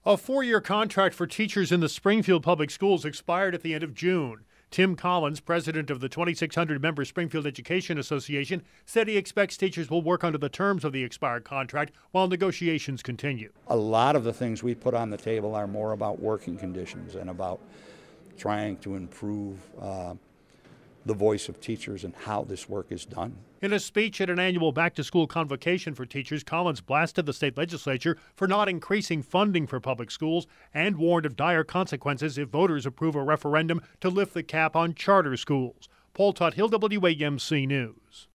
A 4-year contract for teachers in the Springfield Public Schools expired at the end of June. Tim Collins, president of the 2,600-member Springfield Education Association, said he expects teachers will work under the terms of the expired contract while negotiations continue. A lot of the things we put on the table are more about working conditions and about trying to improve the voice of teachers and how this work is done. In a speech at an annual back-to-school convocation for teachers, Collins blasted the state legislature for not increasing funding for public schools and warned of dire consequences if voters approve a referendum to lift the cap on charter schools. Paul Tuthill, WAMC News.